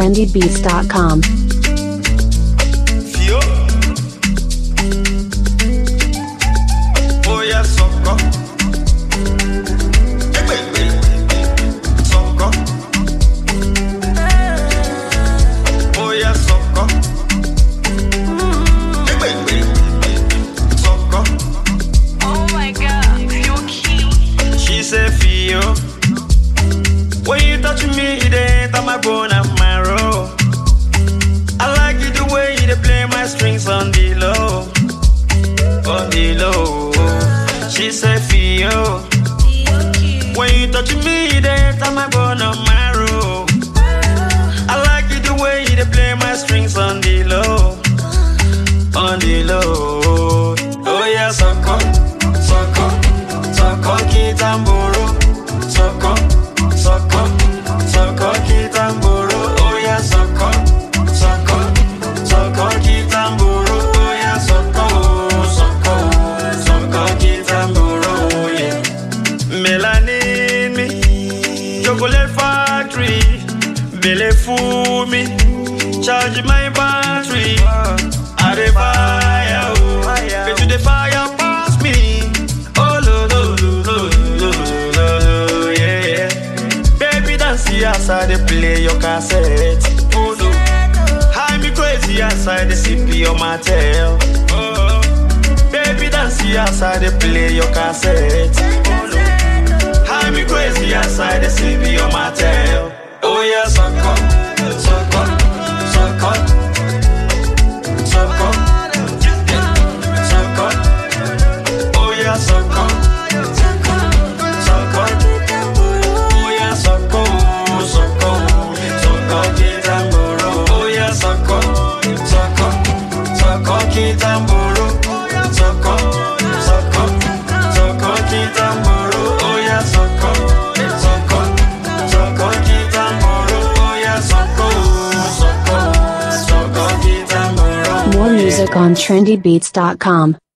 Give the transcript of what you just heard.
trendybeats.com. Fio. Oh yeah, soccer. Soccer. Oh yeah, soccer. Soccer. Oh my God, you're cute. She said, Fio. When you touch me, it ain't I'm a bone and marrow. I like it the way you play my strings on the low, on the low. She said, Fio. When you touch me, it ain't I'm a bone and marrow. I like it the way you play my strings on the low, on the low. Oh yeah, sucker, sucker, sucker, kitamboro, sucker. Soko, soko, kitamboro, oh yeah, soko, soko, soko, kitamboro, oh yeah, soko, soko, soko, kitamboro, oh yeah. Melanin me, chocolate factory, belle fool me, charge my battery, I the fire, oh, bet you the fire pass me, oh lo lo lo lo lo, yeah. See as I dey play your cassette. Oh no, high me crazy as I dey sip your motel. Oh, baby, dance see as I dey play your cassette. Oh no, high me crazy as I dey sip your motel. Oh yeah, sucker, sucker, sucker, sucker, sucker. Oh yeah, sucker, sucker. Kitamboro, soko, soko, soko, kitamboro, oh yeah, soko, soko, soko, kitamboro, oh yeah, soko, soko, soko, kitamboro. More music on trendybeats.com.